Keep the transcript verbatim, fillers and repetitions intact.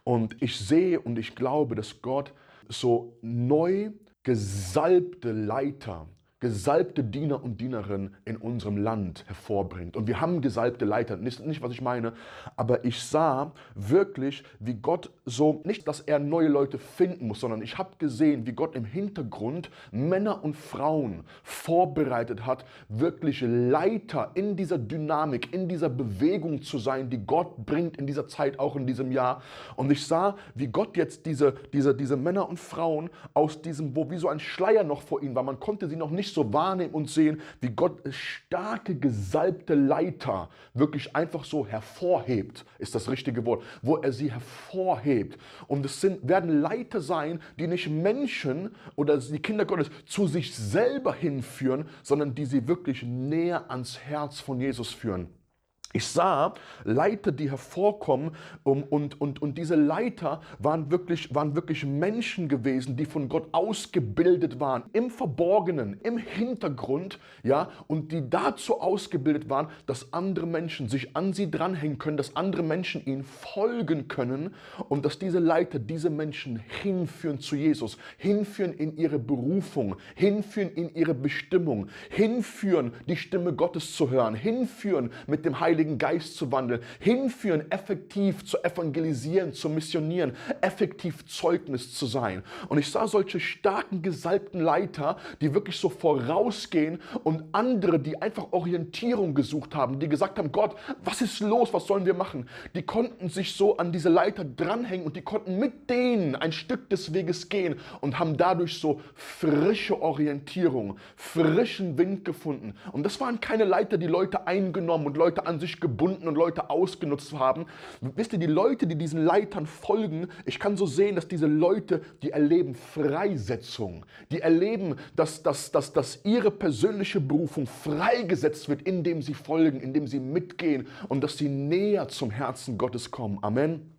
Und ich sehe und ich glaube, dass Gott so neu gesalbte Leiter, gesalbte Diener und Dienerinnen in unserem Land hervorbringt. Und wir haben gesalbte Leiter, nicht, nicht was ich meine, aber ich sah wirklich, wie Gott so, nicht, dass er neue Leute finden muss, sondern ich habe gesehen, wie Gott im Hintergrund Männer und Frauen vorbereitet hat, wirklich Leiter in dieser Dynamik, in dieser Bewegung zu sein, die Gott bringt in dieser Zeit, auch in diesem Jahr. Und ich sah, wie Gott jetzt diese, diese, diese Männer und Frauen aus diesem, wo wie so ein Schleier noch vor ihnen war, man konnte sie noch nicht so wahrnehmen und sehen, wie Gott starke, gesalbte Leiter wirklich einfach so hervorhebt, ist das richtige Wort, wo er sie hervorhebt. Und es sind, werden Leiter sein, die nicht Menschen oder die Kinder Gottes zu sich selber hinführen, sondern die sie wirklich näher ans Herz von Jesus führen. Ich sah Leiter, die hervorkommen, um, und, und, und diese Leiter waren wirklich, waren wirklich Menschen gewesen, die von Gott ausgebildet waren, im Verborgenen, im Hintergrund, ja, und die dazu ausgebildet waren, dass andere Menschen sich an sie dranhängen können, dass andere Menschen ihnen folgen können und dass diese Leiter diese Menschen hinführen zu Jesus, hinführen in ihre Berufung, hinführen in ihre Bestimmung, hinführen, die Stimme Gottes zu hören, hinführen, mit dem Heiligen Geist zu wandeln, hinführen, effektiv zu evangelisieren, zu missionieren, effektiv Zeugnis zu sein. Und ich sah solche starken, gesalbten Leiter, die wirklich so vorausgehen und andere, die einfach Orientierung gesucht haben, die gesagt haben, Gott, was ist los, was sollen wir machen? Die konnten sich so an diese Leiter dranhängen und die konnten mit denen ein Stück des Weges gehen und haben dadurch so frische Orientierung, frischen Wind gefunden. Und das waren keine Leiter, die Leute eingenommen und Leute an sich gebunden und Leute ausgenutzt haben. Wisst ihr, die Leute, die diesen Leitern folgen, ich kann so sehen, dass diese Leute, die erleben Freisetzung, die erleben, dass, dass, dass, dass ihre persönliche Berufung freigesetzt wird, indem sie folgen, indem sie mitgehen und dass sie näher zum Herzen Gottes kommen. Amen.